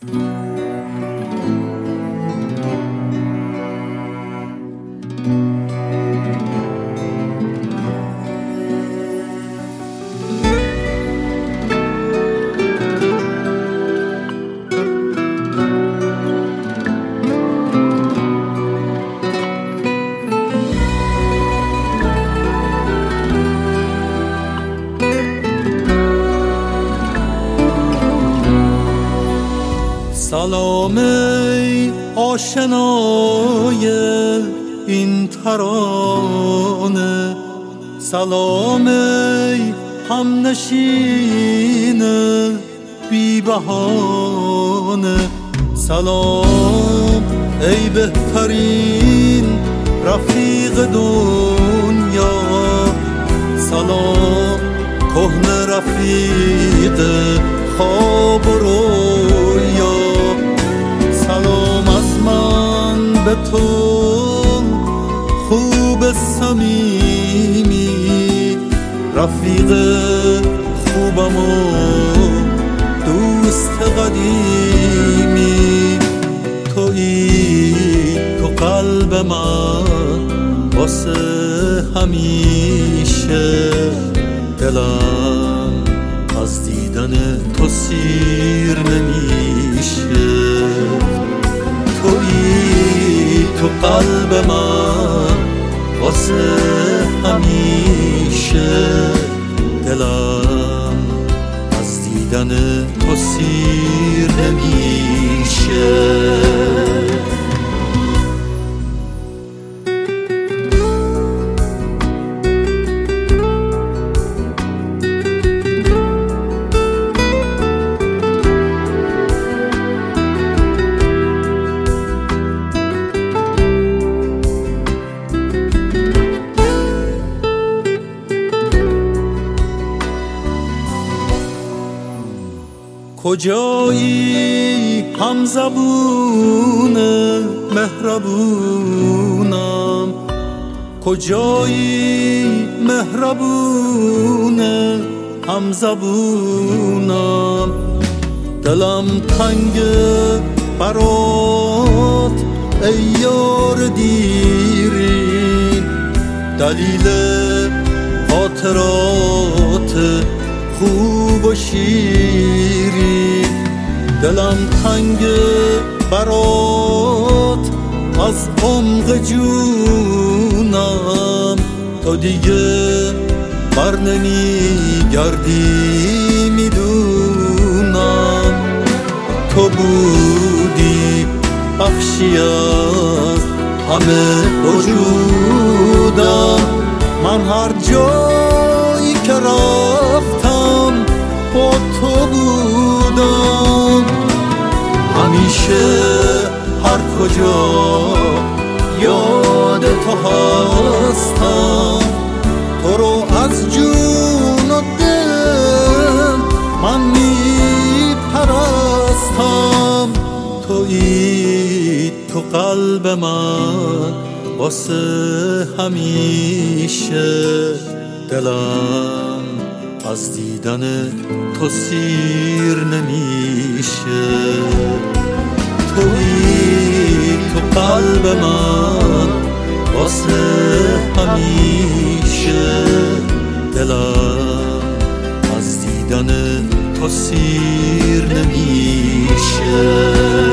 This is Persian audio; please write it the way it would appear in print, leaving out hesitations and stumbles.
سلام ای آشنای این ترانه، سلام ای همنشین بی بهانه، سلام ای بهترین رفیق دنیا، سلام کهنه رفیق خواب و رویا، سلام از من به تو خوب صمیمی، رفیق خوبم و دوست قدیمی، تویی تو قلب من واسه همیشه، دلم از دیدن تو سیر نمیشه، تویی تو قلب من واسه همیشه، دلم از دیدن تو سیر نمیشه. کجایی همزبون مهربونم، کجایی مهربون همزبونم، دلم تنگ برات ای یار دیرین، دلیل خاطرات خوب و شیرین، دلم تنگ برات از عمق جونم، تو دیگه بر نمیگردی میدونم، تو بودی بخشی از همه وجودم، من هر جایی که رفتم با تو بودم، همیشه هر کجا یاد تو هستم، تو رو از جون و دل من میپرستم، تویی تو قلب من واسه همیشه، دلم از دیدن تو سیر نمیشه، تویی تو قلب من واسه همیشه، دلم از دیدن تو سیر نمیشه.